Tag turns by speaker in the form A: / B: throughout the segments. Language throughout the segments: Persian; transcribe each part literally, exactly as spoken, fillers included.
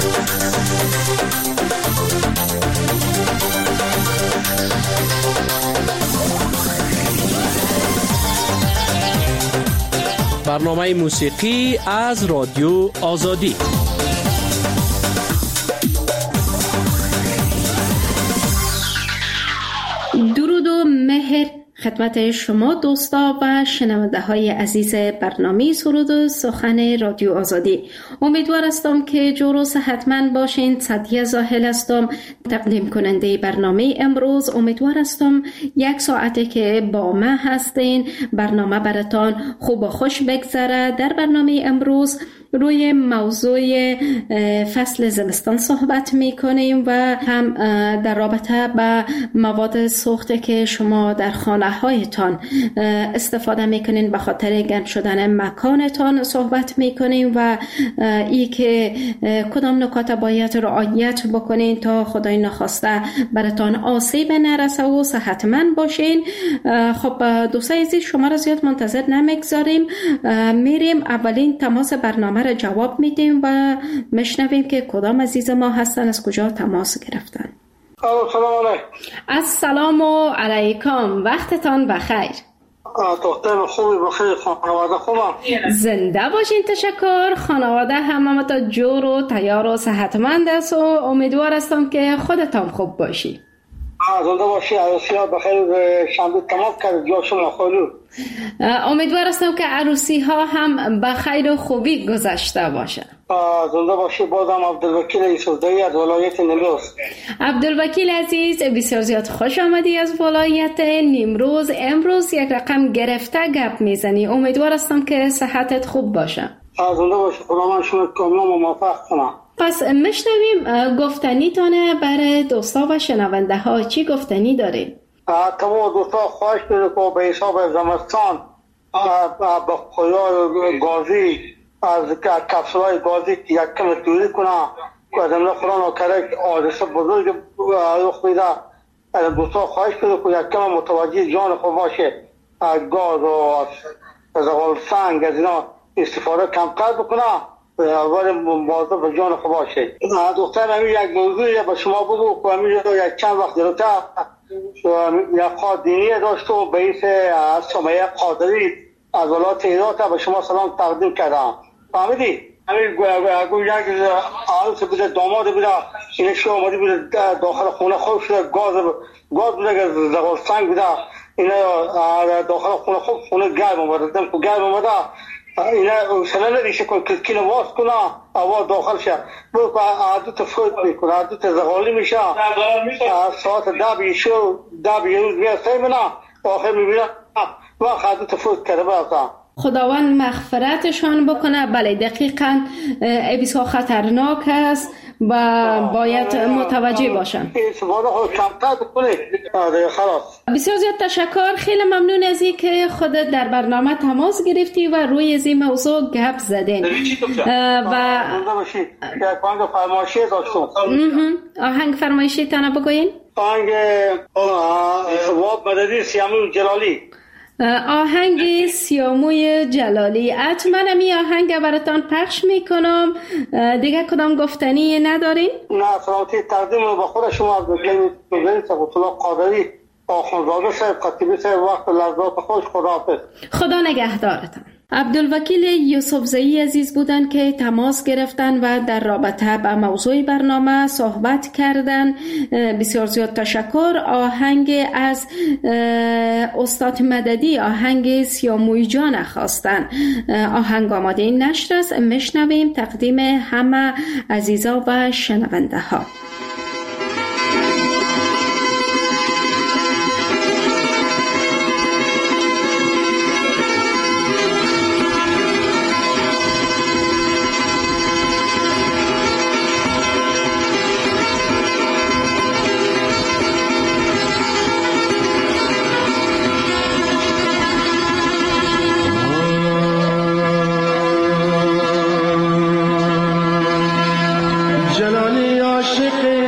A: برنامه موسیقی از رادیو آزادی.
B: درود و مهر خدمت شما دوستا و شنونده های عزیز برنامه سرود و سخن رادیو آزادی. امیدوار هستم که جور و صحتمند باشین. سعدیه زاهل هستم، تقدیم کننده برنامه امروز. امیدوار هستم یک ساعته که با من هستین برنامه براتان خوب و خوش بگذره. در برنامه امروز روی موضوع فصل زمستان صحبت میکنیم و هم در رابطه با مواد سوخته که شما در خانه هایتان استفاده میکنین به خاطر گرم شدن مکانتان صحبت میکنیم و ای که کدام نکات باید رعایت بکنین تا خدای نخواسته براتان آسیب نرسه و صحتمند باشین. خب دوستای عزیز، شما را زیاد منتظر نمیگذاریم، میریم اولین تماس برنامه را جواب میدیم و میشنویم که کدام عزیز ما هستن، از کجا تماس گرفتن.
C: سلام علیکم.
B: السلام علیکم، وقتتان بخیر.
C: دختر خوبی بخیر، خانواده خوبم؟
B: زنده باشین. تشکر. خانواده همه تا جور و تیار و صحتمند است و امیدوار هستم که خودتان خوب باشی.
C: زنده باشی. عروسی ها بخیر شنبه تمام کرد جا شما خالو.
B: امیدوار هستم که عروسی ها هم بخیر و خوبی گذشته باشه.
C: زنده باشی. بازم عبدالوکیل یوسفزایی از ولایت نیمروز.
B: عبدالوکیل عزیز، بسیار زیاد خوش آمدی از ولایت نیمروز. امروز یک رقم گرفته گپ میزنی. امیدوار هستم که صحتت خوب باشه.
C: زنده باشی. خدا من شما کاملا موفق کنم.
B: پس میشنویم گفتنی تانه برای دوستا و شنونده ها. چی گفتنی داریم؟
C: تمام دوستا خواهش می‌کنم که به حساب زمستان با خیال گازی از کپسولای گازی یک کم دوری کنه که از امروز قرآن و کرک حادثه بزرگ رخ میده. از دوستا خواهش می‌کنم که یک کم متوجه جان خود باشه، از گاز و از سنگ از اینا استفاده کمتر بکنه ولی مواظب به جان خود باشه. دختر همین یک موضوعی به شما بگو که همین یک چند وقت جلوتر یک قادینی داشت و به ایس سمیه قادری از ولایت هرات به شما سلام تقدیم کردم. فهمیدی؟ همین یک عروس بوده، داماد بوده، این شو آمدی بوده داخل خونه خوب شده، گاز گاز بوده که زغال سنگ بوده، اینا داخل خونه خوب خونه گرم آمده، دم که گرم آمده اینا سنه ندیشه کن که کینو واس کنه آواز داخل شه برو که عدوت فوت میکنه، عدوت زغالی میشه. ساعت ده بیشو ده بیروز میاد سیمونه آخر میبینه وقت عدوت فوت کرده برسه.
B: خداوند مغفرتشان بکنه. بله دقیقاً بسیار خطرناک است و باید متوجه باشن.
C: استفاده خود کمتر بکنه. خلاص.
B: بسیار زیاد تشکر. خیلی ممنون از این که خودت در برنامه تماس گرفتی و روی از این موضوع گپ زدین. و
C: آهنگ فرمایشی داشتم.
B: آهنگ فرمایشی تانه بگوین؟
C: آهنگ واب مددی سیاموی جلالی.
B: آهنگ سیاموی جلالی. حتما می آهنگ براتان پخش میکنم. دیگه کدام گفتنی ندارین؟
C: نه، سلامتی تقدیم رو به خود شما از بکنید بگید سبتالله قادری آخونزاده صاحب خطیبی صاحب وقت لحظات خوش. خدا حافظ.
B: خدا نگهدارتان. عبدالوکیل یوسفزایی عزیز بودن که تماس گرفتن و در رابطه با موضوع برنامه صحبت کردن. بسیار زیاد تشکر. آهنگ از استاد مددی، آهنگ سیاموی جان خواستن. آهنگ آماده نشر است، میشنویم تقدیم همه عزیزا و شنونده ها.
D: جلالی عاشق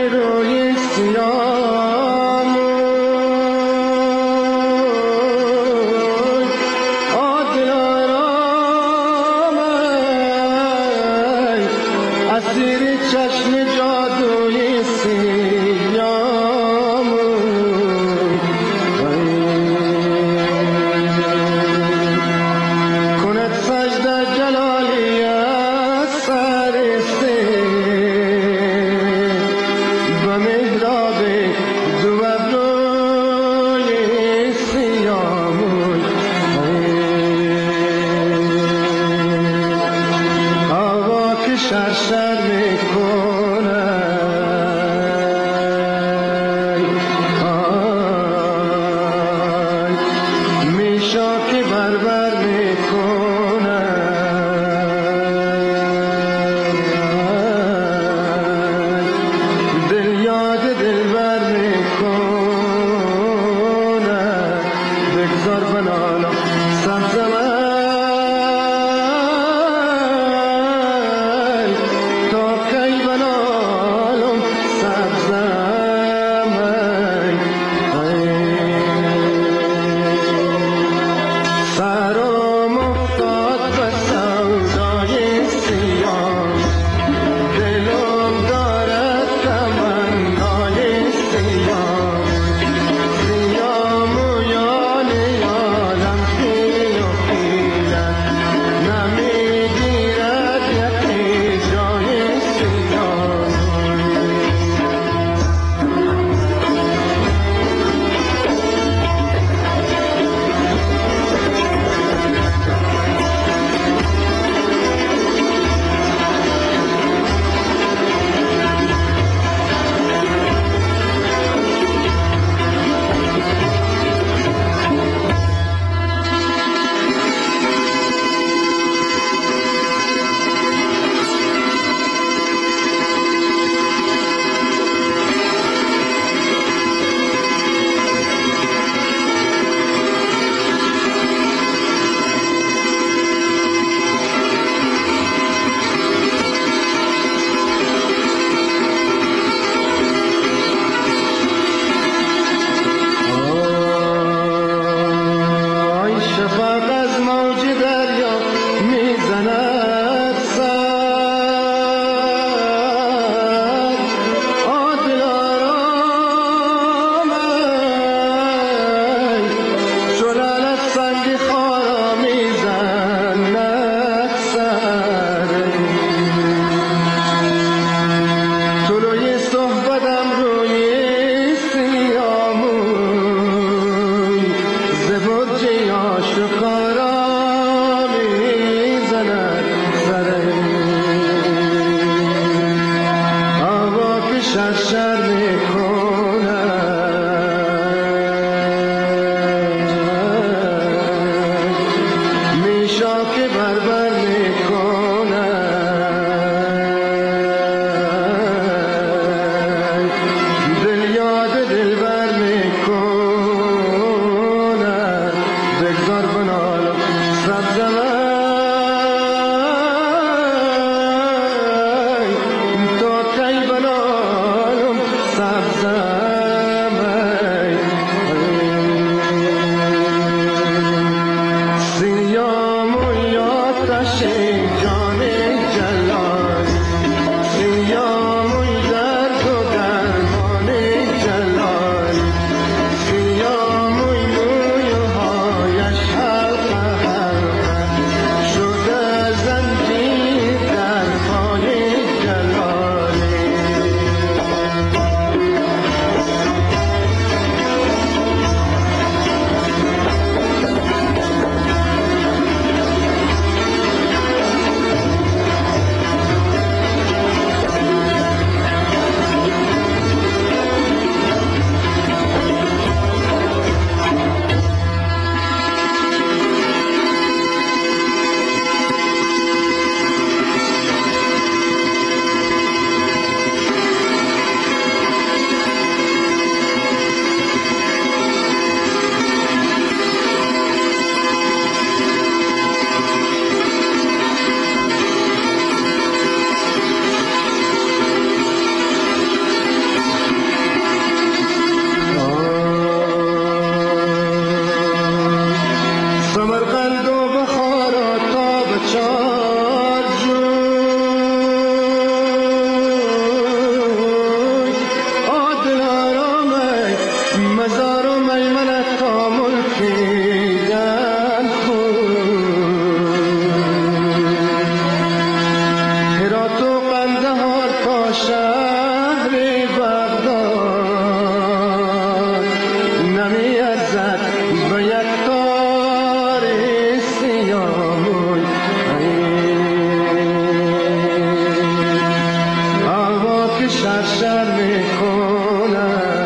D: که شر شر میکنن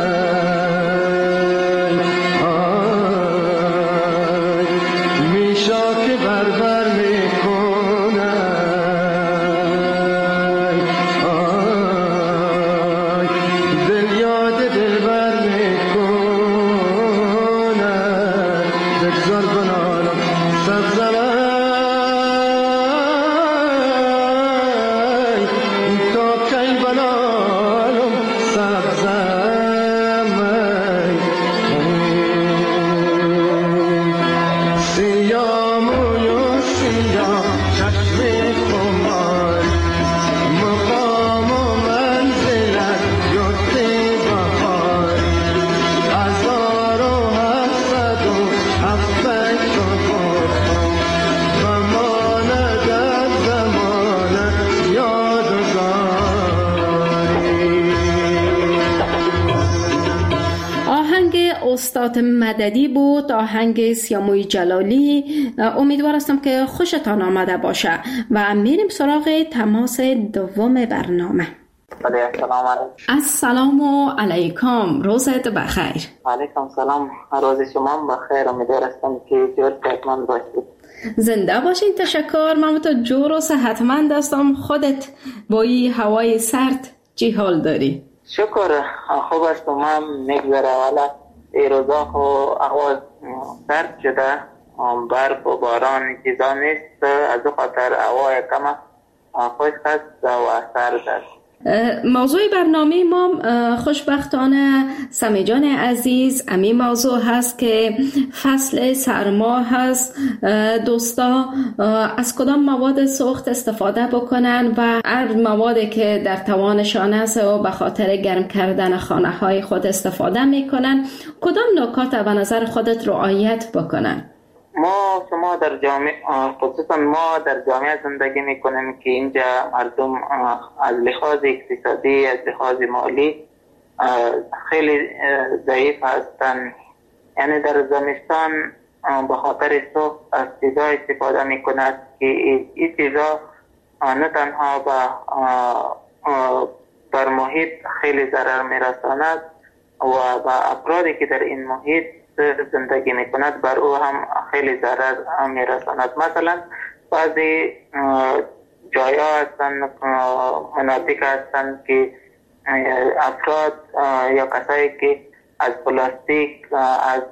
B: استاد مددی بود، آهنگ سیاموی جلالی. امیدوار هستم که خوشتان آمده باشه و میریم سراغ تماس دوم برنامه.
E: السلام علیکم.
B: السلام علیکم، روزت بخیر.
E: علیکم سلام، روز شما بخیر. امیدوار هستم که جور صحتمند باشید.
B: زنده باشین. تشکر. من تو جور و صحتمند هستم. خودت با این هوای سرد چی حال داری؟
E: شکر خوب است. من میگذره. والا این روزا خو هوا سرد شده، برف و باران چیزا نیست، از او خاطر هوا یکم خشک است و سرد است.
B: موضوع برنامه ما خوشبختانه سمی جان عزیز امی موضوع هست که فصل سرما هست. دوستا از کدام مواد سوخت استفاده بکنن و هر موادی که در توانشان است و به خاطر گرم کردن خانه های خود استفاده میکنن، کدام نکات به نظر خودت رعایت بکنن؟
E: ما شما در جامعه، خصوصا ما در جامعه زندگی میکنیم که اینجا مردم از لحاظ اقتصادی، از لحاظ مالی خیلی ضعیف هستند. یعنی در زمستان به خاطر سوخت از چیزا استفاده میکند که این چیزا نه تنها بر محیط خیلی ضرر میرساند و به افرادی که در این محیط زندگی میکند بر او هم خیلی ضرر میرساند. مثلا بعضی جایا هستند، مناطق هستند که افراد یا کسایی که از پلاستیک، از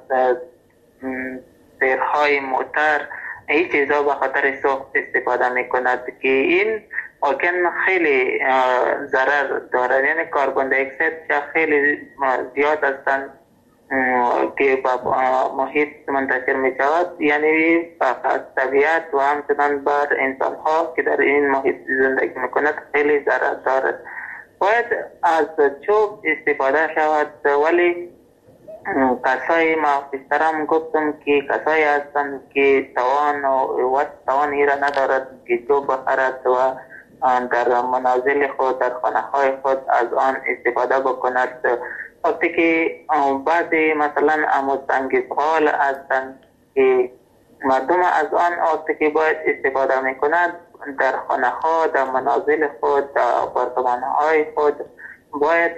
E: سیرهای موتر، این چیزا به خاطر سوخت استفاده میکند که این واقعا خیلی ضرر دارد. یعنی کربن دی اکساید خیلی زیاد هستند که با محیط منتشر می شود، یعنی از طبیعت و همچنان بر انسان ها که در این محیط زندگی می کند خیلی ضرر دارد. باید از چوب استفاده شود، ولی کسایی ما پیشترم گفتم که کسایی هستند که توان و توان ایره ندارد که چوب بخرد و در منازل خود، در خانه های خود از آن استفاده بکند. وقتی که بعضی مثلا اموسنگیزغال هستند که مردم از آن وقتی که باید استفاده میکنند در خانه ها، در منازل خود، در آپارتمان های خود باید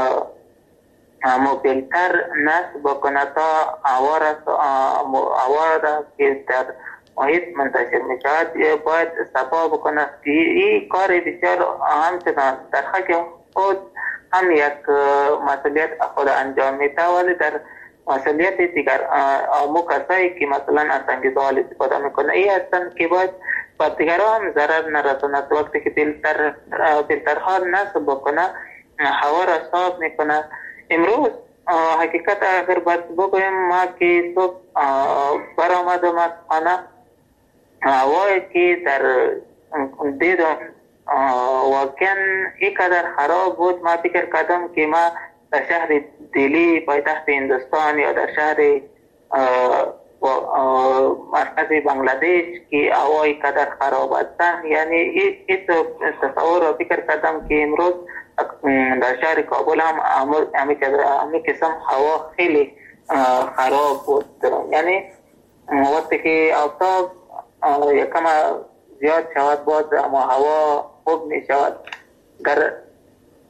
E: موبیلتر نصب بکند تا هوا را که در محیط منتشر می شود باید صفا بکند. این کار بسیار همچنان در حق خود هم یک مسئولیت خود انجام میده، ولی در مسئولیت دیگر امو کسایی که مثلا از انگیزه‌های استفاده میکنه این هستند که باید با دیگرها هم ضرر نرساند. وقتی که فیلتر فیلترها نصب بکنه هوا را صاف میکنه. امروز حقیقت اگر باید بگویم ما که صبح برآمدم از خانه، هوایی که در دیدم واقعا اینقدر خراب بود، ما فکر کردم که ما در شهر دلی پایتخت هندوستان یا در شهر مرکز بنگلادش که هوای قدر خراب هستند، یعنی این تصور را فکر کردم که امروز در شهر کابل هم همین قسم هوا خیلی خراب بود. یعنی وقتی که آفتاب یکم زیاد شود باز اما هوا خوب می شود. در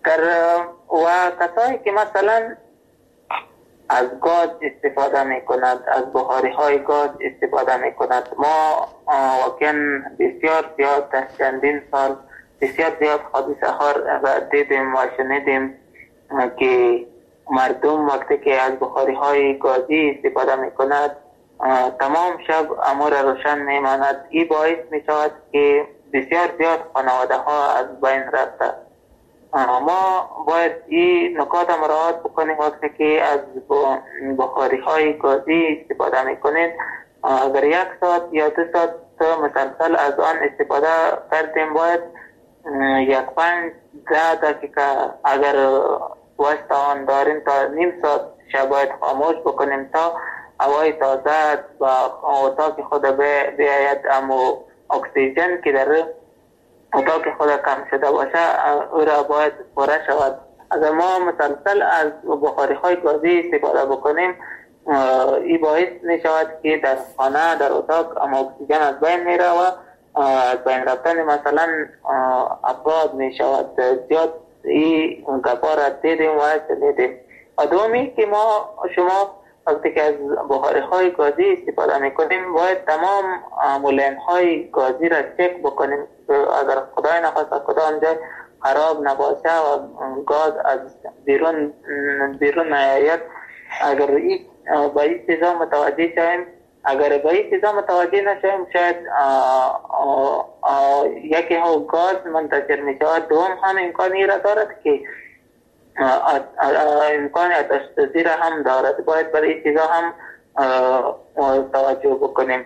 E: در و کسایی که مثلا از گاز استفاده می کند، از بخاری های گاز استفاده می کند، ما واقعا بسیار زیاد در چندین سال بسیار زیاد حادثه ها را دیدیم و شنیدیم که مردم وقتی که از بخاری های گازی استفاده می کند تمام شب امور روشن می ماند. این باعث می شود که بسیار زیاد خانواده ها از بین رفته. ما باید این نکات مراعات بکنیم وقتی که از بخاری های گازی استفاده می کنید. اگر یک ساعت یا دو ساعت مسلسل از آن استفاده کردیم باید یک پنج ده دقیقه اگر واسه آن داریم تا نیم ساعت شب باید خاموش بکنیم تا هوای تازه و اتاق خود بیاید، اما اکسیژن که در اتاق خود کم شده باشه او را باید پره شود. اگر ما مسلسل از بخاری های گازی استفاده بکنیم این باعث می شود که در خانه در اتاق اما اکسیژن از بین می رود و از بین رفتن مثلا افراد می شود. زیاد این گپا را دیدیم و شنیدیم. و دومی که ما شما وقتی که از بخاری های گازی استفاده می کنیم باید تمام مولین های گازی را چک بکنیم اگر خدای نخواسته کدام جای خراب نباشه و گاز از بیرون بیرون نیاید. اگر این با این چیزا متوجه شویم، اگر با این چیزا متوجه نشویم شاید یکی ها گاز منتشر می شود، دوم هم امکانی را دارد که امکان آتش سوزی را هم دارد. باید برای این چیزا هم توجه بکنیم.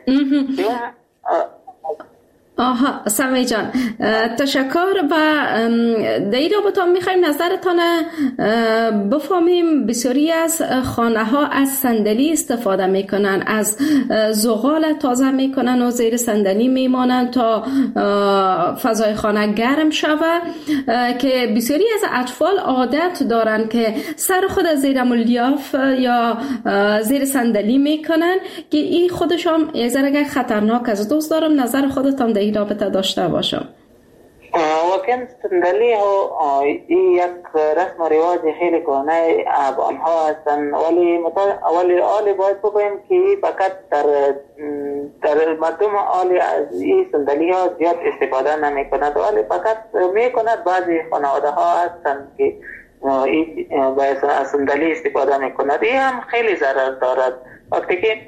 B: آها سمی جان تشکر. و در این رابطه میخوایم نظرتان بفهمیم. بسیاری از خانه ها از صندلی استفاده میکنن، از زغال تازه میکنن و زیر صندلی میمانن تا فضای خانه گرم شود، که بسیاری از اطفال عادت دارن که سر خود زیر ملیاف یا زیر صندلی میکنن که این خودشان یه ذره خطرناک است. دوست دارم نظر خودتان در این رابطه داشته باشم.
E: واقعا صندلی ها این یک رسم و رواج خیلی کهنه آنها هستند، ولی ولی آلی باید بگویم که فقط در در مردم آلی از این صندلی ها زیاد استفاده نمی کند، ولی فقط می کند. بعضی خانواده ها هستند که این از صندلی استفاده می کند. این هم خیلی ضرر دارد. وقتی که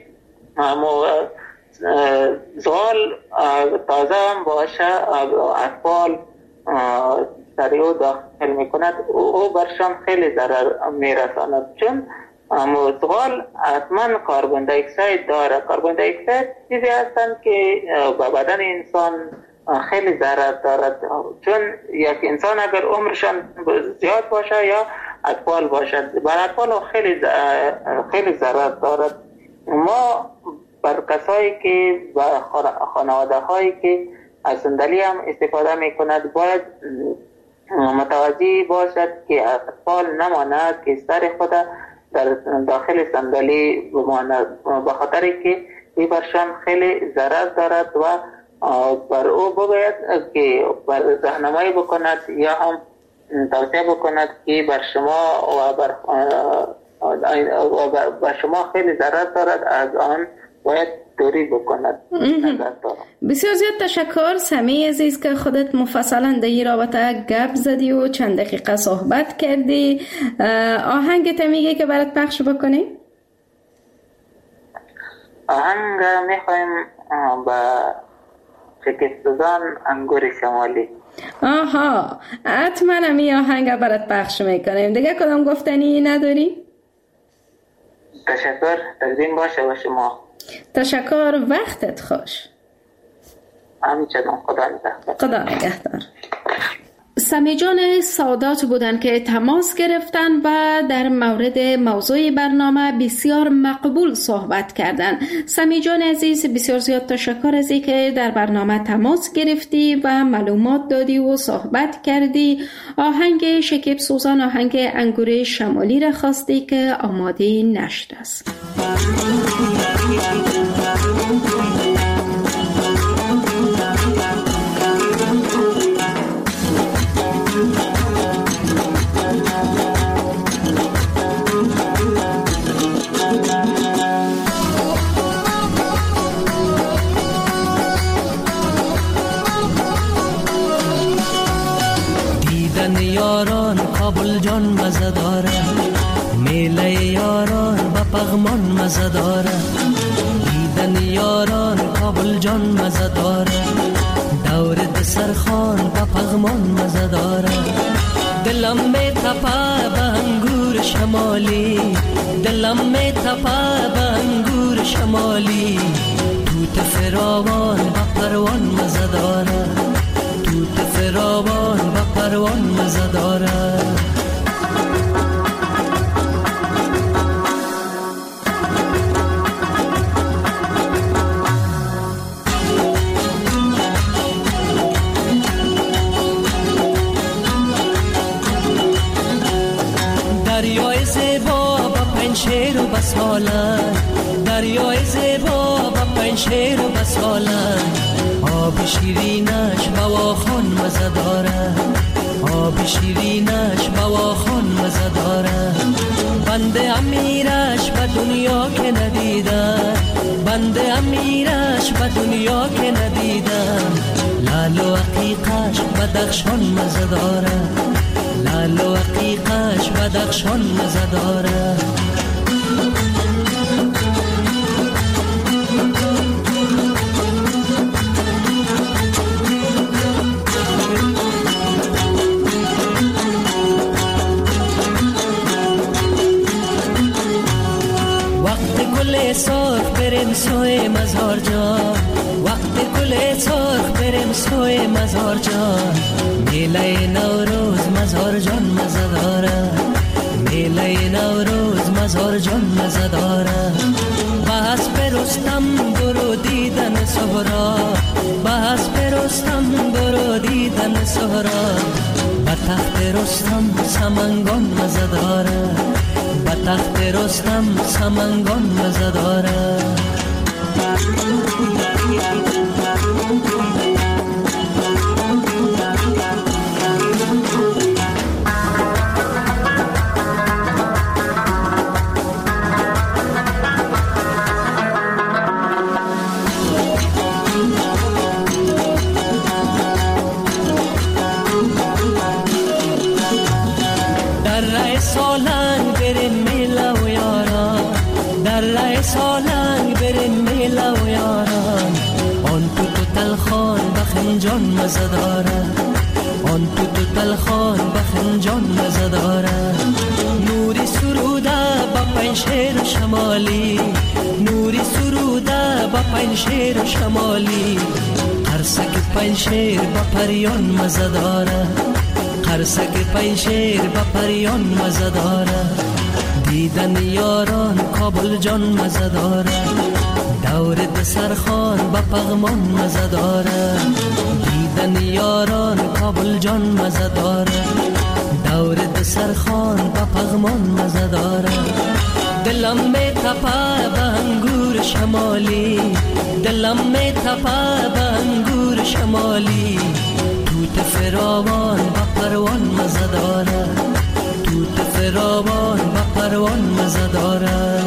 E: زغال تازه هم باشه اطفال سریع داخل می کند او برشان خیلی ضرر می رساند، چون زغال حتما کربن دی اکساید داره. کربن دی اکساید چیزی هستند که به بدن انسان خیلی ضرر دارد، چون یک انسان اگر عمرشان زیاد باشه یا اطفال باشد بر اطفال خیلی خیلی ضرر دارد. ما بر کسایی که و خانواده هایی که از صندلی هم استفاده می کند باید متوجه باشد که اطفال نماند که سر خود در داخل صندلی بماند، به خاطر که این برشان خیلی ضرر دارد و بر او باید که بر راهنمایی بکند یا هم توصیه بکند که بر شما و بر و بر شما خیلی ضرر دارد، از آن باید دوری بکند.
B: بسیار زیاد تشکر سمی عزیز که خودت مفصلا در این رابطه گپ زدی و چند دقیقه صحبت کردی. آهنگت میگه که برات پخش بکنی؟
E: آهنگ میخوایم با شکستزان انگور شمالی.
B: آها حتما همی آهنگ برات پخش میکنیم. دیگه کدام گفتنی نداری؟
E: تشکر. تقدیم باشه با شما.
B: تشکر. وقتت خوش.
E: همچنان. خدا نگهدار.
B: خدا نگهدار. سمی جان سادات بودن که تماس گرفتن و در مورد موضوع برنامه بسیار مقبول صحبت کردن. سمی جان عزیز بسیار زیاد تشکر از این که در برنامه تماس گرفتی و معلومات دادی و صحبت کردی. آهنگ شکیب سوزان آهنگ انگور شمالی را خواستی که آماده نشده است.
F: یاران کابل جان مزه داره، میله یاران با پغمان مزه داره، دیدن یاران کابل جان مزه داره، دور دسرخان با پغمان مزه داره. دلم می تپه به انگور شمالی، دلم می تپه به انگور شمالی، توت فراوان با پروان مزه داره، توت فراوان با پروان مزه داره. دریای زیبا با پنشیر و بسالن، دریای زیبا با پنشیر و بسالن، آب شیرینش با واخان مزه داره، آب شیرینش با واخان مزه داره. بنده امیرش به دنیا که ندیدم، بنده امیرش به دنیا که ندیدم، لال و عقیقش بدخشان مزه داره، لال و عقیقش بدخشان مزه داره. وقت گل سرخ بریم سوی مزار جان، وقت گل سرخ بریم سوی مزار جان، میله نوروز مزار جان مزه داره، میله نوروز مزار جان مزه داره. بس برستم برو دیدن سهرا، بس برستم برو دیدن سهرا، به تخت رستم سمنگان مزه داره، به تخت رستم سمنگان مزه داره. سالنگ بریم میله و یاران، در رای سالنگ بریم میله و یاران، آن تو تو تلخان بخنجان مزه داره، آن تو تو تلخان بخنجان مزه داره. نوری سروده با پنشیر شمالی، نوری سروده با پنشیر شمالی، قرصک پنشیر با پریان مزه داره، قرصک پنشیر با پریان مزه داره. دیدن یاران کابل جان مزه داره، دور دسرخان با پغمان مزه داره، دیدن یاران کابل جان مزه داره، دور دسرخان با پغمان مزه داره. دلم می تپه به انگور شمالی، دلم می تپه به انگور شمالی، توت فراوان با پروان مزه داره، توت فراوان با پروان مزه داره.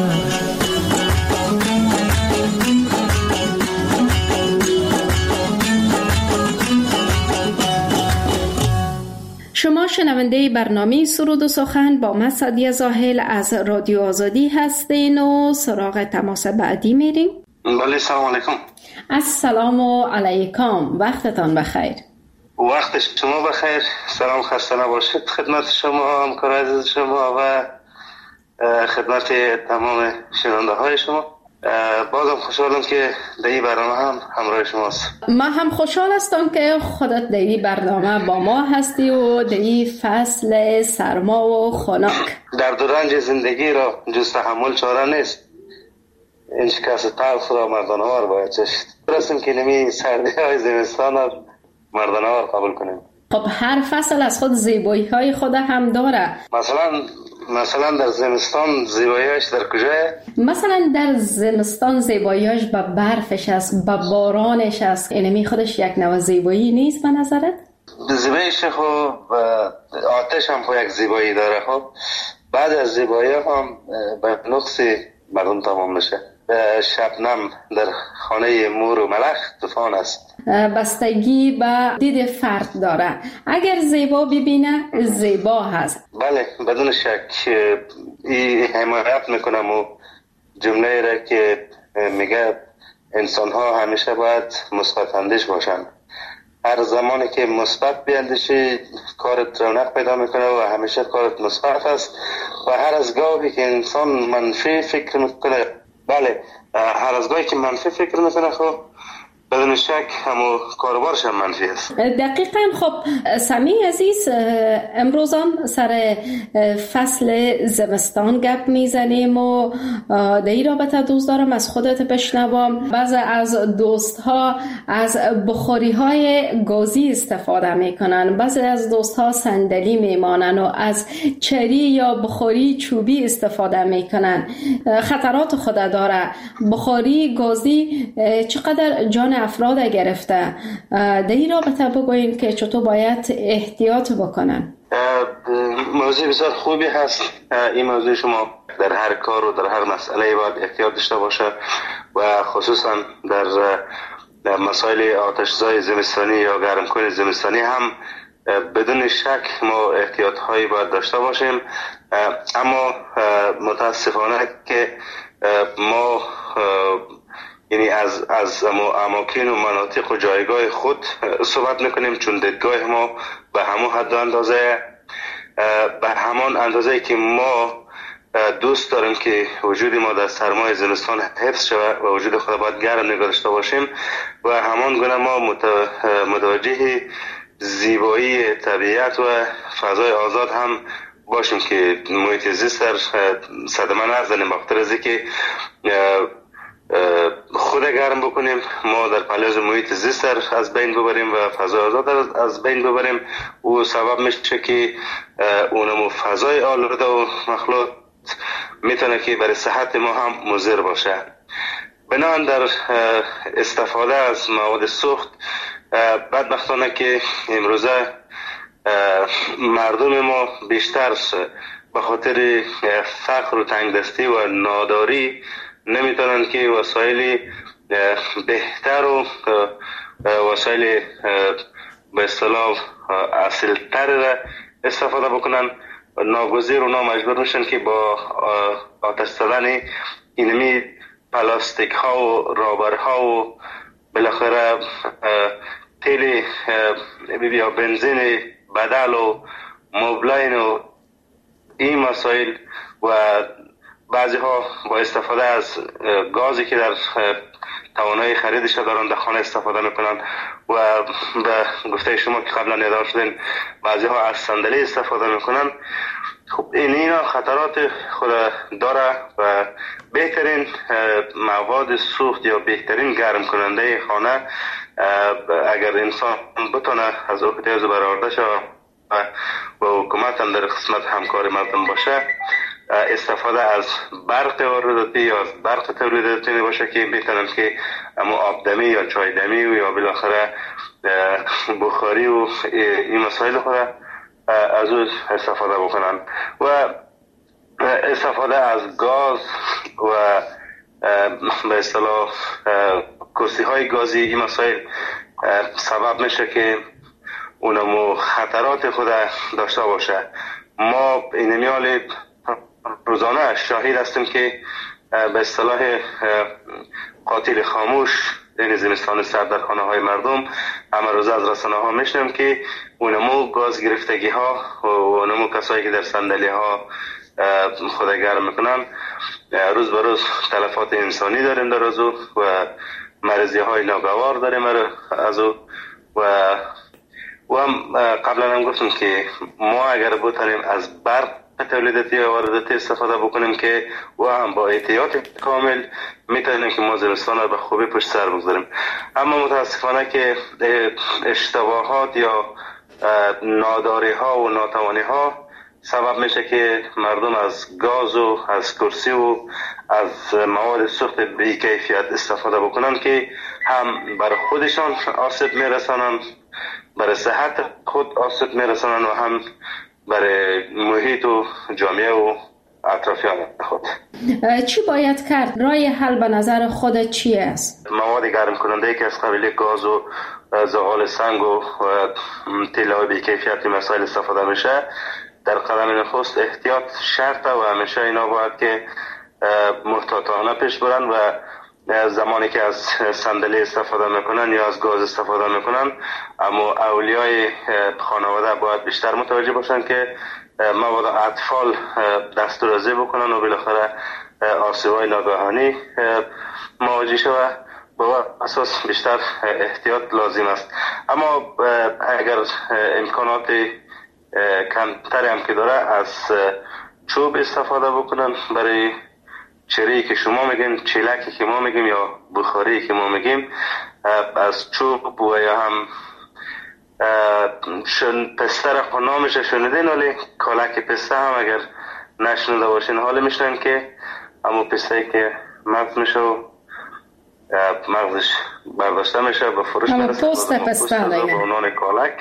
B: شما شنونده برنامه سرود و سخن با من سعدیه زاهل از رادیو آزادی هستین و سراغ تماس بعدی میریم.
C: بله سلام علیکم.
B: السلام علیکم، وقتتان بخیر.
C: وقت شما بخیر. سلام، خسته نباشید خدمت شما، همکار عزیز شما و خدمت تمام شنونده های شما. بازم خوشحالم که در این برنامه هم همراه شماست.
B: ما هم خوشحال هستم که خودت در این برنامه با ما هستی و در این فصل سرما و خنک.
C: در دوران زندگی را جز تحمل چاره نیست، این شکست تلخ را مردانوار باید چشید. برسیم که نمی سردی های زمستان را مردانوار قبول کنیم.
B: خب هر فصل از خود زیبایی های خود هم داره.
C: مثلا مثلا در زمستان زیباییش در کجاه؟
B: مثلا در زمستان زیباییش با برفش است، با بارانش است. اینمی خودش یک نوع زیبایی نیست به نظرت؟
C: زیباییش خب آتش هم خب یک زیبایی داره. خب بعد از زیبایی هم به نقص مردم تمام میشه.
G: شبنم در خانه مور و ملخ طوفان است.
B: بستگی به دید فرد داره. اگر زیبا ببینه زیبا هست.
G: بله بدون شک این حمایت میکنم و جمله را که میگه انسان ها همیشه باید مثبت اندیش باشن. هر زمانی که مثبت بیاندیشی کارت رونق پیدا میکنه و همیشه کارت مثبت است و هر از گاهی که انسان منفی فکر میکنه، بله هر از گاهی که منفی فکر میکنه خب بدون شک همو کاروبارش هم منفی است.
B: دقیقاً. خب سمی عزیز، امروزان سر فصل زمستان گپ میزنیم و در این رابطه دوست دارم از خودت بشنوم. بعضی از دوست ها از بخاری های گازی استفاده میکنن، بعضی از دوست ها صندلی میمانن و از چری یا بخاری چوبی استفاده میکنن. خطرات خود داره. بخاری گازی چقدر جان افراد گرفته. در این رابطه بگوین که چطور باید احتیاط بکنن.
G: موضوع بسیار خوبی هست. این موضوع شما در هر کار و در هر مسئله باید احتیاط داشته باشه و خصوصا در مسائل آتش‌زای زمستانی یا گرمکن زمستانی هم بدون شک ما احتیاط هایی باید داشته باشیم. اما متاسفانه که ما یعنی از از اماکن و مناطق و جایگاه خود صحبت میکنیم، چون دیدگاه ما به همون حد و اندازه به همان اندازه که ما دوست داریم که وجود ما در سرمای زمستان حفظ شود و وجود خود باید گرم نگاه داشته باشیم و همان گونه ما متوجه زیبایی طبیعت و فضای آزاد هم باشیم که محیط زیست در صدمه نزنیم. بخاطر از اینکه خود گرم بکنیم ما در پلیاز محیط زیست از بین ببریم و فضای آزاد از بین ببریم، او سبب میشه که اونمو فضای آلوده و مخلوط میتونه که برای صحت ما هم مضر باشه. بنابراین در استفاده از مواد سوخت بدبختانه که امروزه مردم ما بیشتر به خاطر فقر و تنگدستی و ناداری نمیتونن که وسایل بهتر و وسایل به اصطلاح اصیل‌تر را استفاده بکنن. ناگزیر و نامجبور میشن که با آتش زدن اینمی پلاستیک ها و رابر ها و بالاخره تیل یا بنزین بدل و مبلین و این مسائل و بعضی ها با استفاده از گازی که در توانایی خریدش دارن در خانه استفاده میکنن و به گفته شما که قبلا ندار شدین بعضی ها از صندلی استفاده میکنن. خب این اینا خطرات خود داره و بهترین مواد سوخت یا بهترین گرم کننده خانه اگر انسان بتونه از احتیاج برآورده شه و حکومت هم در قسمت همکار مردم باشه، استفاده از برق وارداتی یا از برق تولیداتی باشه که بهترین که اما آبدمی یا چایدمی یا بالاخره بخاری و این مسائل خود از او استفاده بکنن و استفاده از گاز و به اصطلاح کرسی های گازی این مسائل سبب میشه که اونمو خطرات خود داشته باشه. ما این میال روزانه شاهد هستیم که به اصطلاح قاتل خاموش این زمستان سرد در خانه های مردم همه روز از رسانه ها میشنم که اونمو گاز گرفتگی ها و اونمو کسایی که در صندلی ها خود گرم میکنن روز به روز تلفات انسانی داریم در ازو و مرضی های ناگوار داریم از او و و هم قبلا هم گفتم که ما اگر بتونیم از برق تولیداتی و وارداتی استفاده بکنیم که و هم با احتیاط کامل میتونیم که ما زمستان رو به خوبی پشت سر بگذاریم. اما متاسفانه که اشتباهات یا ناداری ها و ناتوانی ها سبب میشه که مردم از گاز و از کرسی و از مواد سوخت بی کیفیت استفاده بکنن که هم برای خودشان آسیب میرسانن، برای صحت خود آسیب میرسانن و هم برای محیط و جامعه و اطرافیان خود.
B: چی باید کرد؟ راه حل به نظر خودت چی است؟
G: مواد گرم کننده که از قبیل گاز و زغال سنگ و طلای بی کیفیت مسائل استفاده میشه، در قدم نخست احتیاط شرطه و همیشه اینا باید که محتاطانه پیش برن و زمانی که از صندلی استفاده میکنن یا از گاز استفاده میکنن، اما اولیای خانواده باید بیشتر متوجه باشن که مواد اطفال دسترسی بکنن و بالاخره آسیب‌های ناگهانی مواجه شود. با اساس بیشتر احتیاط لازم است. اما اگر امکانات کمتری هم که داره، از چوب استفاده بکنن برای چری که شما میگیم، چیلکی که ما میگیم یا بخاری که ما میگیم، از چوب و یا هم شن پسته را نامش شنیدین، ولی کالک پسته هم اگر نشنیده باشین حال میشنن که اما پسته که مغز میشه و مغزش برداشته میشه به فروش میرسه،
B: پوست پسته
G: به عنوان کالک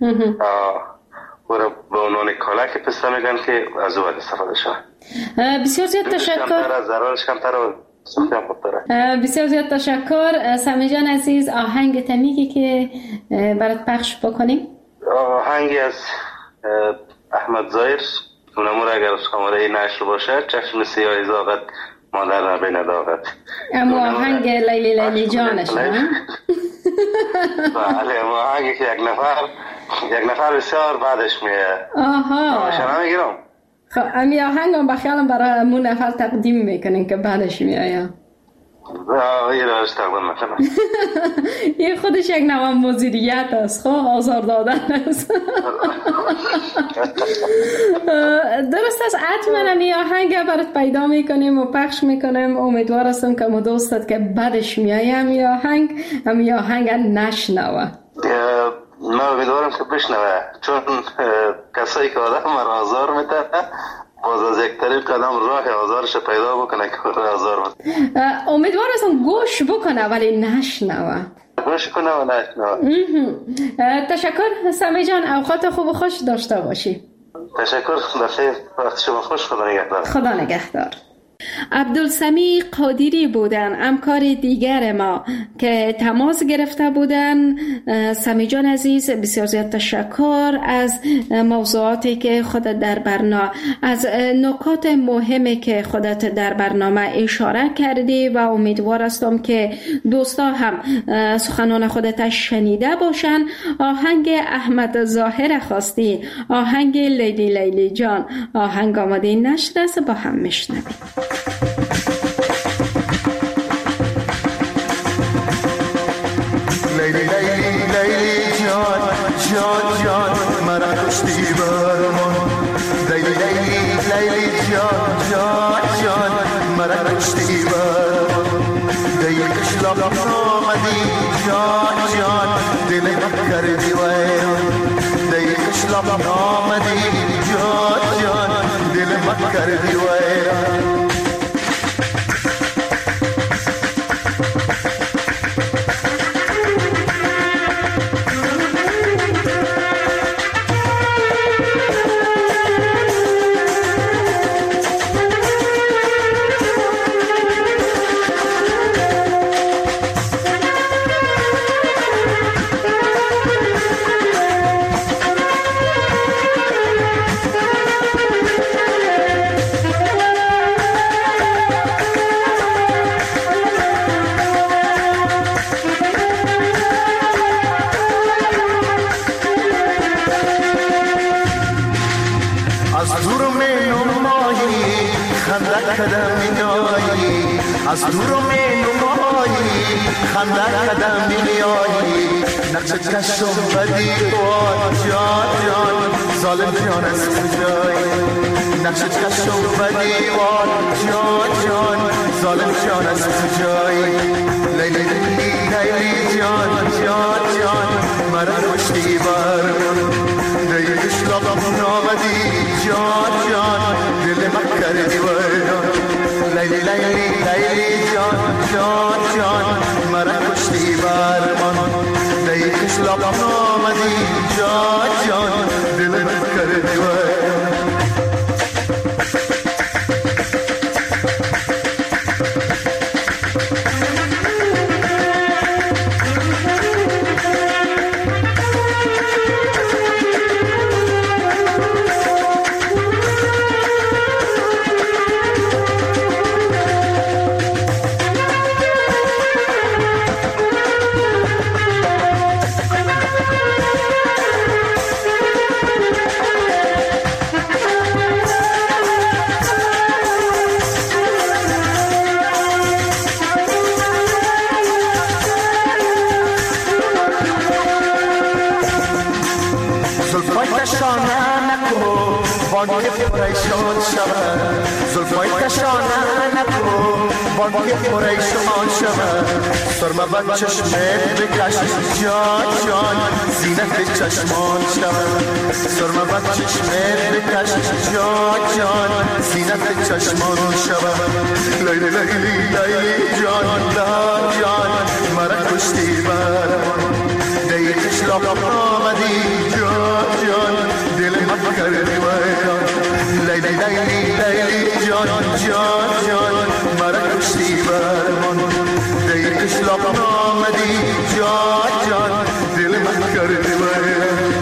G: و به عنوان کالک پسته میگن که از او استفاده شد.
B: بسیار زیاد تشکر.
G: ضررش کمتر و سختم خوبتره.
B: بسیار زیاد تشکر. سمی جان عزیز، آهنگ تمیگی که برات پخش بکنیم؟
G: آهنگی از احمد ظاهر، اونمور اگر شماره نشر باشه، چشم سیاه زاغت مادر نبی نداغت.
B: اما آهنگ لیلی لیلی جانش نه؟
G: بله، اما آهنگی که یک نفر یک نفر بسیار بعدش میه.
B: آها
G: شما میگیرم.
B: خب امی آهنگ هم بخیالم برای همون نفر تقدیم میکنین که بعدش میآیا.
G: این راش تقدیم میکنم.
B: این خودش یک نوع مدیریت است، خب آزار دادن است. درست است. حتما امی آهنگ برات پیدا میکنیم و پخش میکنیم. امیدوار هستم که ما دوستت که بعدش میآیا امی آهنگ امی آهنگ نشنوه.
G: من امیدوارم که بشنوه، چون کسایی که آدم را آزار میده باز از یک طریق قدم راه آزارش پیدا بکنه که راه آزار میده.
B: امیدوار هستم گوش بکنه ولی نشنوه.
G: گوش کنه و نشنوه.
B: تشکر سمی جان، اوقات خوب و خوش داشته باشی.
G: تشکر، بخیر، وقت شما خوش. خدا نگهدار.
B: خدا نگهدار. عبدالسمی قادری بودن، همکار دیگر ما که تماس گرفته بودن. سمی جان عزیز، بسیار زیاد تشکر از موضوعاتی که خودت در برنامه، از نکات مهمی که خودت در برنامه اشاره کردی و امیدوار هستم که دوستا هم سخنان خودت شنیده باشن. آهنگ احمد ظاهر خواستی، آهنگ لیلی لیلی جان، آهنگ آماده نشر است، با هم میشنویم.
D: لیلی لیلی لیلی جان جان جان مرا کشتی برمان، لیلی لیلی لیلی جان جان جان مرا کشتی برمان، دیگه کشلاب آمدی جان جان دل من کردی ویران، دیگه کشلاب آمدی جان جان دل من کردی ویران. از دور می نمایی خندر قدم میایی، نقش چشم بدی وای جان جان ظالم جان از کجایی، نقش چشم بدی وای جان جان ظالم جان از کجایی، لیلی لیلی لیلی جان جان جان مرا کشتی برمون، دیگه کشلاب آمدی جان جان دل من کردی ویران، لیلی لیلی لیلی جان جان جان مرا کشتی برمان، دیگه کشلاب آمدی جان جان دل من کردی ویران. بانک پریشان شود زلفای کشانه نکن بانک پریشان شود سرمه بد چشمت بکش جان جان زینت چشمان شود سرمه بد چشمت بکش جان جان زینت چشمان شود لیلی لیلی لیلی جان جان مرا کشتی برمان دیگش لاغ آمدی جان جان دل من کردی ویران لیلی لیلی لیلی جان جان جان مرا کشتی برمان دیگش لاغ آمدی جان جان دل من کردی ویران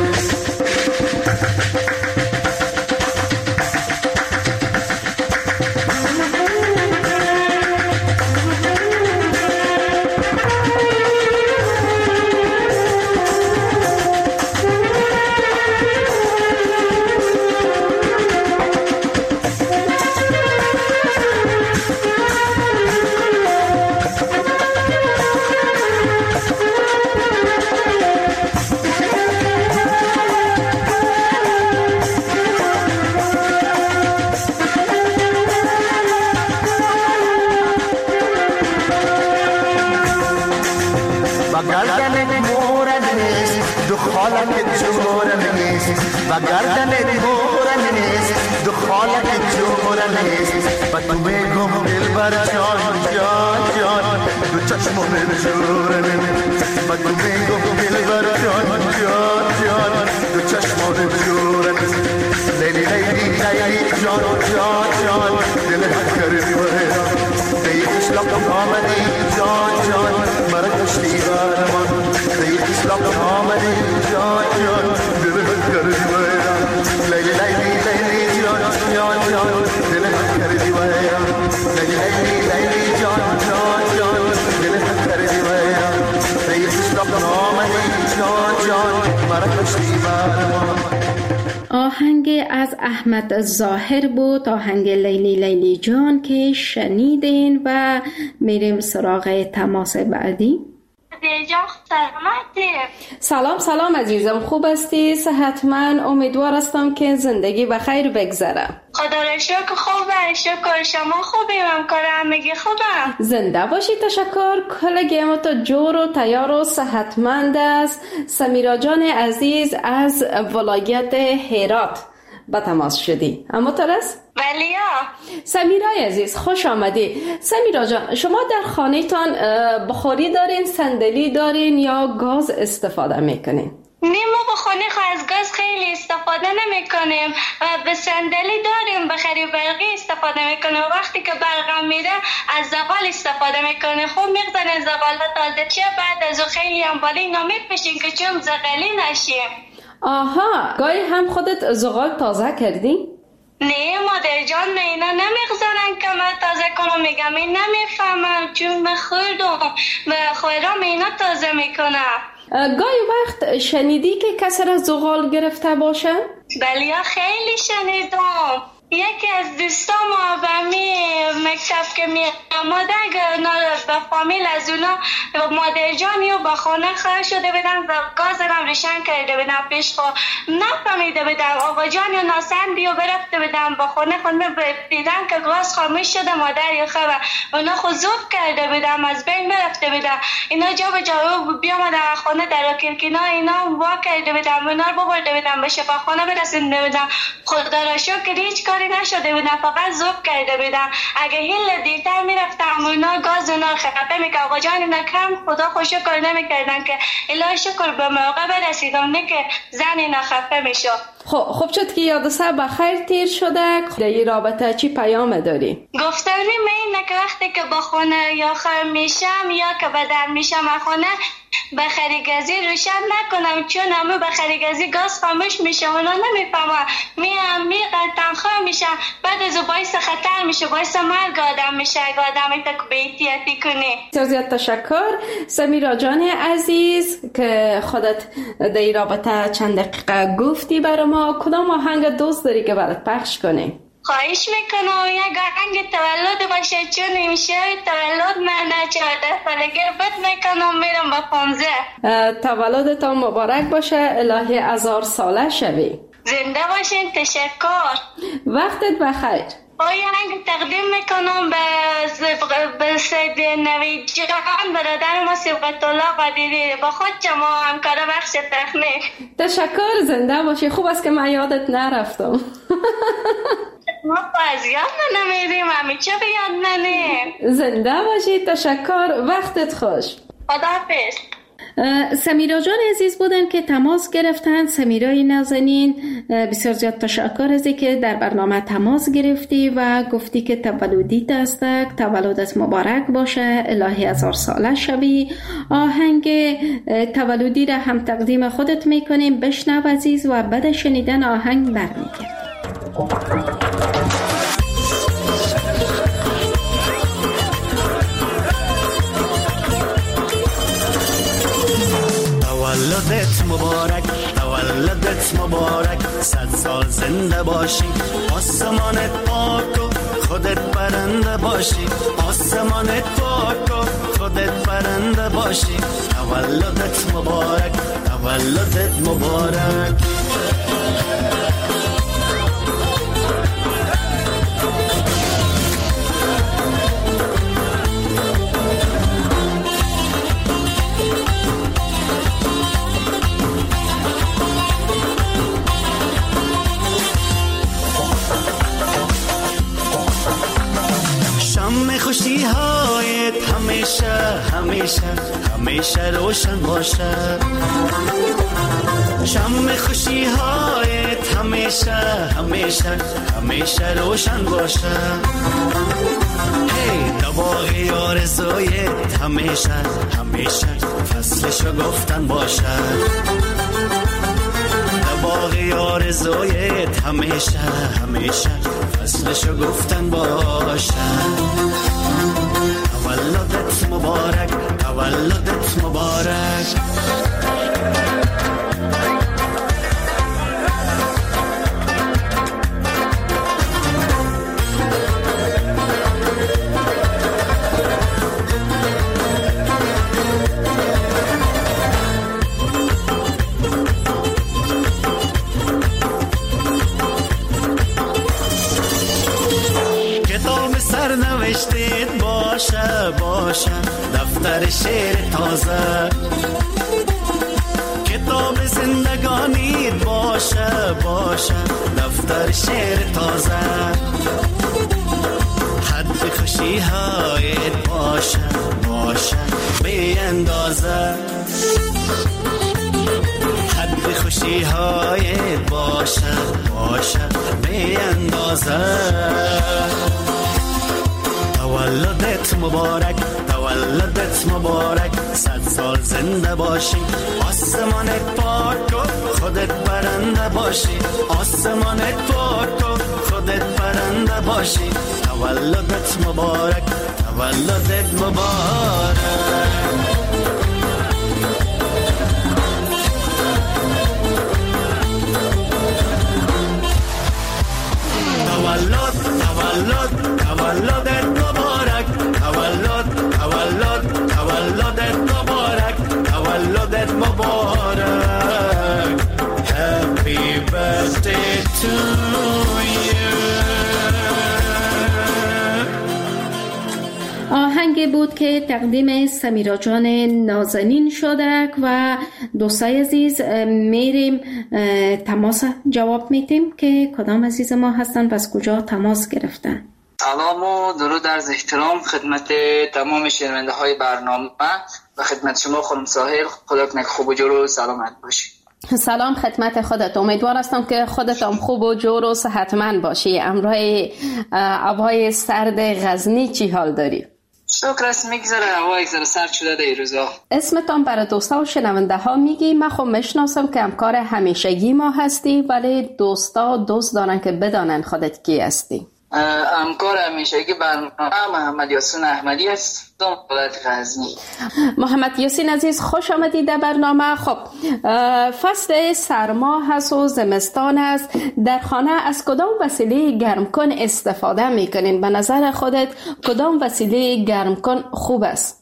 D: و گردنت مورن نیست دخالت جورن نیست و تو بگم دلبر جان جان جان دو چشمم جورن نیست و تو بگم دلبر جان جان جان دو چشمم جورن نیست لیلی لیلی لیلی جان جان جان دل کردی ویران دیگش لاغ آمدی جان جان مرا کشتی برمان دیگش لاغ آمدی جان جان دل کردی ویران لیلی لیلی لیلی جان جان جان دل کردی ویران لیلی لیلی لیلی جان جان جان دل کردی ویران دیگش لاغ آمدی جان جان مرا کشتی برمان.
B: آهنگ از احمد ظاهر بود، آهنگ لیلی لیلی جان که شنیدین و میریم سراغ تماس بعدی. سلام سلام عزیزم، خوب هستی؟ صحتمند؟ امیدوار هستم که زندگی بخیر بگذره.
H: خدا را شکر خوبه، شکر شما خوبی؟ همکار همگی خوبه؟
B: زنده باشی، تشکر. کلگی ما تا جور و تیار و صحتمند است. سمیرا جان عزیز از ولایت هرات با تماس شدی. اما ترس؟
H: بلیا.
B: سمیرای عزیز خوش آمدی. سمیرا جان، شما در خانه‌تان بخاری دارین، صندلی دارین یا گاز استفاده میکنین؟
H: نه، ما بخاری از گاز خیلی استفاده نمی کنیم و به صندلی داریم، بخاری برقی استفاده میکنیم. وقتی که برقم میره از زغال استفاده میکنیم. خوب میگذاریم زغال تازه چه بعد از خیلی هم بالا اینا میپشیم که چون زغالی نشیم.
B: آها، گاهی هم خودت زغال تازه کردی؟
H: نه مادر جان، من اینا نمیگذارن که من تازه کنم. میگم این نمیفهمم چون من خوردم و خورم اینا تازه میکنم.
B: گاهی وقت شنیدی که کسی را زغال گرفته باشه؟
H: بله خیلی شنیدم. یکی از دوستام آبمی مکتب که می آمده به فامیل از اونا مادر جانی و با خانه خواهد شده بدن و گاز هم روشن کرده بدن پیش خود نفهمیده بدن. آقا جانی و ناسندی و برفته بدن با خانه خانه دیدن که گاز خاموش شده مادر یا خواه اونا خود زوب کرده بدن از بین برفته بدن. اینا جا به جا بیامدن خانه در کلکینا اینا وا کرده بدن اونا رو ببرده بدن به شفاخانه برسنده بدن. خدا را شکر هیچ کاری نشده بودن، فقط زوب کرده بودن. اگه هیل دیرتر میرفتم اونا گاز اونا خفه میکرد. آقا جان اینا کم خدا خود شکر نمیکردن که الهی شکر به موقع برسیدم نه که زن اینا خفه میشد.
B: خب خوب شد که یادسه بخیر تیر شده. در این رابطه چی پیام داری؟
H: گفتنی من که وقتی که با خونه یا خر میشم یا که بدن میشم خونه بخاری گازی روشن نکنم چون همه بخاری گازی گاز خاموش میشه. اونا نمیفهمن میام میقل تنخواه میشن بعد از باعث خطر میشه، باعث مرگ آدم میشه اگه آدمی تا به احتیاطی کنی.
B: بسیار زیاد تشکر سمیرا جان عزیز که خودت در این رابطه چند دقیقه گفتی برای ما. کدام آهنگ دوست داری که برات پخش کنیم؟
H: خواهش میکنم یک آهنگ تولد باشه چون امشب تولد من چهارده سالگی بد میکنم میرم با پانزده.
B: تولدت مبارک باشه، الهی هزار ساله شوی.
H: زنده باشین. تشکر.
B: وقتت بخیر.
H: آهنگ تقدیم میکنم به به سید نوید جان، برادر ما صبغت الله قدیری، با خود شما همکار بخش تکنیک.
B: تشکر. زنده باشی. خوب است که من یادت نرفتم.
H: ما باز یاد نمیدیم، همیشه به یاد ننیم.
B: زنده باشی. تشکر. وقتت خوش.
H: خداحافظ.
B: سمیرا جان عزیز بودن که تماس گرفتن. سمیرای نازنین، بسیار زیاد تشکر از که در برنامه تماس گرفتی و گفتی که تولدیت است، تولدت مبارک باشه، الهی هزار ساله شوی. آهنگ تولدی را هم تقدیم خودت میکنیم. بشنو عزیز و بعد شنیدن آهنگ برمیگردیم.
I: تولدت مبارک، تولدت مبارک، صد سال زنده باشی، آسمانت پاک و خودت برنده باشی، آسمانت پاک و خودت برنده باشی. تولدت مبارک، تولدت مبارک. خوشی هایت همیشه همیشه همیشه روشن باشه، شم خوشی هایت همیشه همیشه همیشه روشن باشه. هی دباغی آرزویت همیشه همیشه فصلشو گفتن باشه، دباغی آرزویت همیشه همیشه فصلشو گفتن باشه. تولدت مبارک، تولدت مبارک. نوشتید باشه باشه دفتر شعر تازه، کتاب زندگانیت باشه باشه دفتر شعر تازه. حد خوشی هایت باشه باشه بی اندازه، حد خوشی هایت باشه باشه بی اندازه. تولدت مبارک، تولدت مبارک، صد سال زنده باشی، آسمانت پاک و خودت برنده باشی، آسمانت پاک و خودت برنده باشی. تولدت مبارک، تولدت مبارک. تولد تولد تولدت مبارک، تولد تولد تولدت مبارک، تولدت مبارک. Happy birthday to you.
B: آهنگ بود که تقدیم سمیرا جان نازنین شده و دوستای عزیز میریم تماس جواب میتیم که کدام عزیز ما هستن و از کجا تماس گرفتن.
J: سلام و درود عرض احترام خدمت تمام شنونده های برنامه و خدمت شما خانم ساحل. خدا کنه خوب و جور و سلامت باشی.
B: سلام خدمت خودت. امیدوار هستم که خودت هم خوب و جور و صحتمند باشی. امروز هوای سرد غزنی چی حال داری؟
J: شکر است میگذره، هوا یک ذره سرد شده در این روزا.
B: اسمتان برای دوستا و شنونده ها میگی؟ من خب میشناسم که همکار همیشگی ما هستی، ولی دوستا دوست دارن که بدانن خودت کی هستی.
J: همکار همیشگی برنامه محمد یاسین احمدی است، ولایت غزنی.
B: محمد یاسین عزیز خوش آمدید در برنامه. خب فصل سرما هست و زمستان است، در خانه از کدام وسیله گرمکن استفاده میکنین؟ به نظر خودت کدام وسیله گرمکن خوب است؟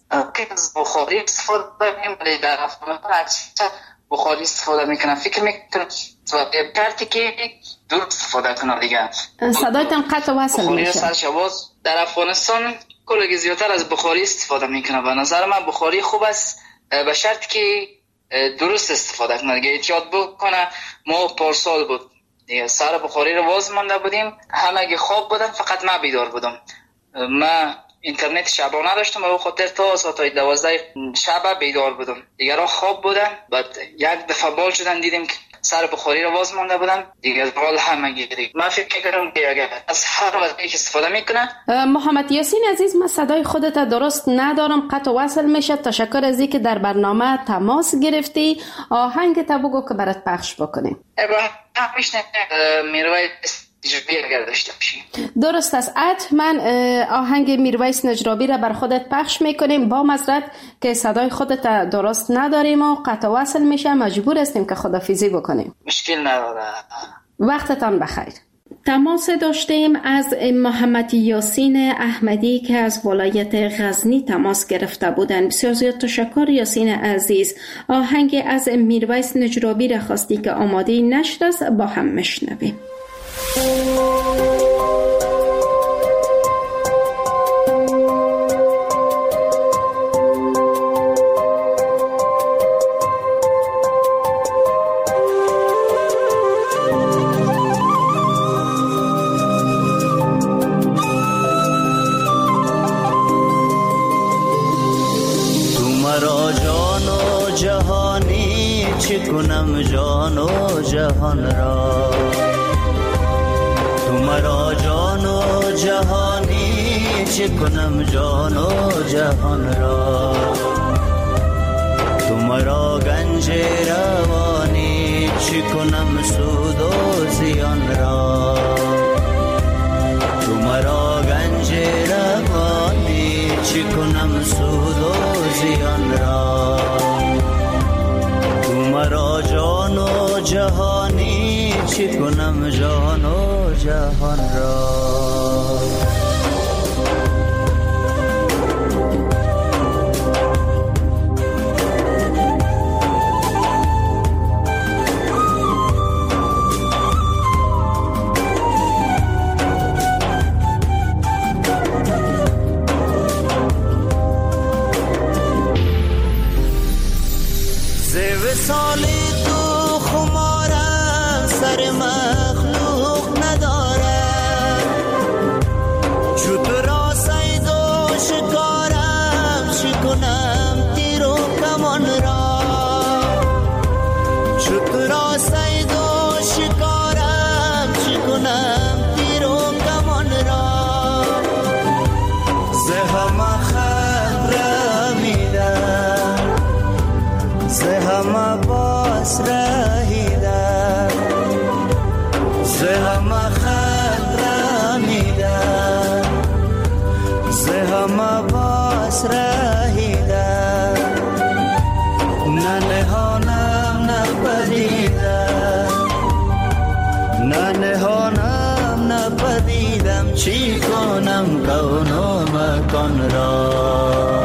J: بخاری استفاده میکنم، در بخاری استفاده میکنم. فکر میکنم شرطی که درست استفاده کنه دیگه.
B: صدایتان قطع وصل
J: بخاری
B: میشه.
J: سرشواز در افغانستان کلگی زیادتر از بخاری استفاده میکنه. به نظر من بخاری خوب است به شرط که درست استفاده کنه دیگه. یاد بکنه ما پارسال بود دیگه سر بخاری رو واز مانده بودیم، همه خواب بودن، فقط من بیدار بودم. من اینترنت شبانه نداشتم و به خاطر تا ساعت دوازده شب بیدار بودم، دیگران خواب بودن. بعد یک دفعه بال شدن دیدیم که سر بخاری رو واز مانده بودن دیگه، بال همه گیری. من فکر کردم که اگر از هر وقتی که استفاده میکنه.
B: محمد یاسین عزیز، من صدای خودت درست ندارم، قطع وصل میشه. تشکر از اینکه در برنامه تماس گرفتی. آهنگ تا بگو که برات پخش بکنیم.
J: ابراهیم میشنه میرویس نجرابی اگر داشته باشی.
B: درست است. حتما آهنگ میرویس نجرابی را بر خودت پخش میکنیم. با معذرت که صدای خودت درست نداریم و قطع وصل میشه، مجبور هستیم که خداحافظی بکنیم.
J: مشکل نداره.
B: وقتتان بخیر. تماس داشتیم از محمد یاسین احمدی که از ولایت غزنی تماس گرفته بودند. بسیار زیاد تشکر یاسین عزیز. آهنگ از میرویس نجرابی را خواستی که آماده نشد است، با هم مشنویم.
I: کنم جان و جهان را، تو مرا جان و جهانی چه کنم جان و جهان را، تو مرا گنج روانی چه کنم سود و زیان را، تو مرا گنج روانی چه کنم سود و زیان را، مرا جان و جهانی چی کنم جان و جهان را. سالی تو خمارم سر مخلوق ندارم، چو تو را سید و شکارم چی کنم تیر و کمان را، چو تو را سید و شکارم چی کنم تیر و کمان را، زهم خبر میدم زهم باس رهیدم، زهم خبر میدم زهم باس رهیدم، نه نهانم نپدیدم نه نهانم نپدیدم، چی کنم کون و مکان را،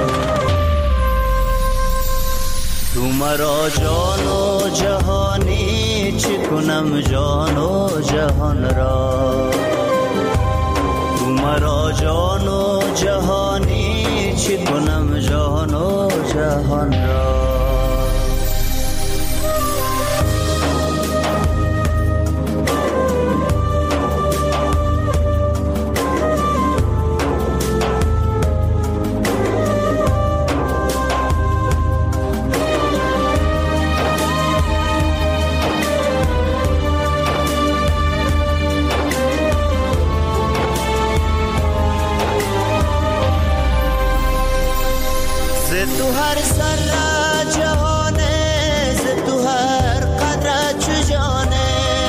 I: تو مرا جان و جهانی چی کنم جان و جهان را، تو مرا جان و جهانی چی کنم جان و جهان را. تو هر سر جهانه ز تو هر قدر چو جانه،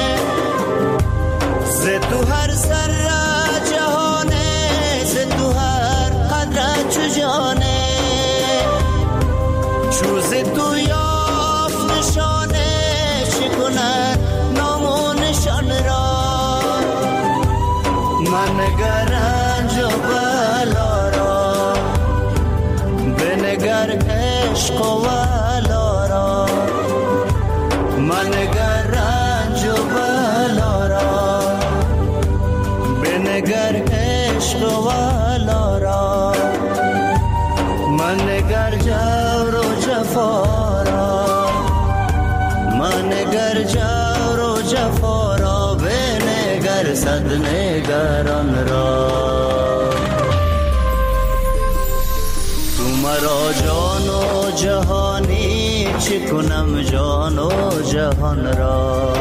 I: ز تو هر سر جهانه ز تو هر قدر چو جانه، چو ز تو یافت نشانه چه کند نام و نشان را، من گرنج و بلا را بنگر عشق و ولا را، من گر رنج رنج و بلا را، بنگر عشق و والا را، منگر جور و جفا را، منگر جور و جفا را، بنگر صد نگران را. تو مرا جان و جهانی چه کنم جان و جهان را،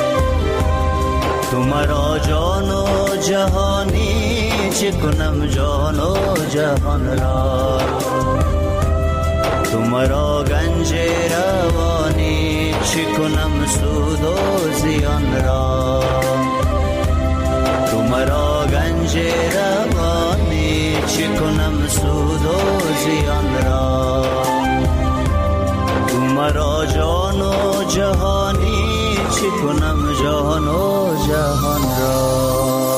I: تو مرا جان و جهانی چه کنم جان و جهان را، تو مرا گنج روانی چه کنم سود و زیان را، تو مرا گنج روانی چه کنم سود و زیان را، تو مرا جان و جهانی چه کنم جان و جهان را.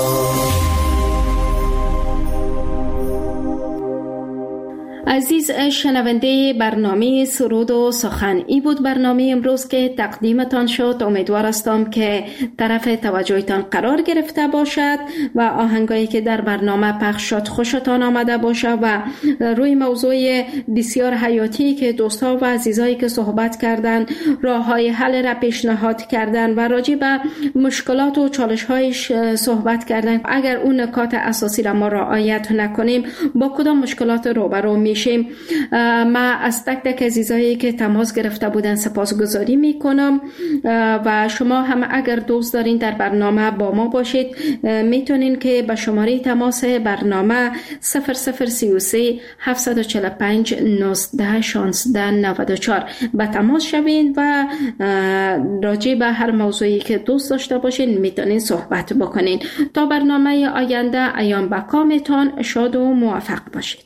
B: عزیز شنونده برنامه سرود و سخن، ای بود برنامه امروز که تقدیمتان شد. امیدوار هستم که طرف توجهتان قرار گرفته باشد و آهنگایی که در برنامه پخش شد خوشتان آمده باشد و روی موضوع بسیار حیاتی که دوستا و عزیزایی که صحبت کردن، راههای حل را پیشنهاد کردن و راجع به مشکلات و چالش‌هایش صحبت کردن، اگر اون نکات اساسی را ما رعایت نکنیم با کدام مشکلات روبرو میشیم. ما از تک تک عزیزایی که تماس گرفته بودن سپاسگزاری میکنم و شما هم اگر دوست دارین در برنامه با ما باشید میتونین که به شماره تماس برنامه صفر صفر سی و سه هفتصد و چهل و پنج نوزده شانزده نود و چهار به تماس شوین و راجع به هر موضوعی که دوست داشته باشین میتونین صحبت بکنین. تا برنامه آینده ایام بقامتان شاد و موفق باشید.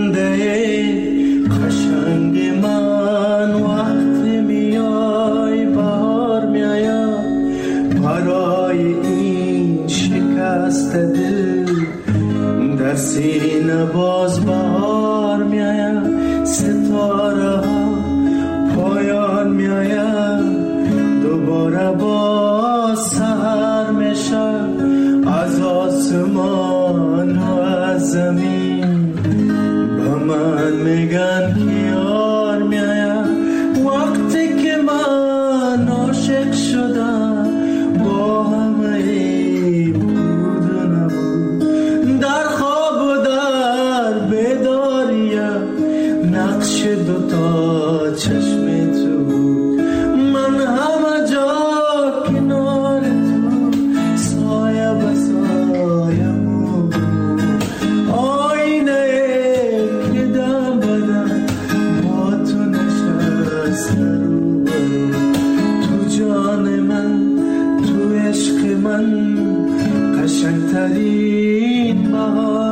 I: قشنگ من وقتی میای بهار میایم، برای این شکست دل در سینه باز بهار میایم، ستاره ها پایان میایم، دوباره باز سحر میشم، از آسمان و از زمین من میگن که یار میایم. وقتی که من عاشق شدم با همه بود و نبود، در خواب و در بیداریم نقش دوتا چشم تو، من همه جا کنار تو سایه به سایه بود، آینه تو جان من، تو عشق من قشنگترین بهار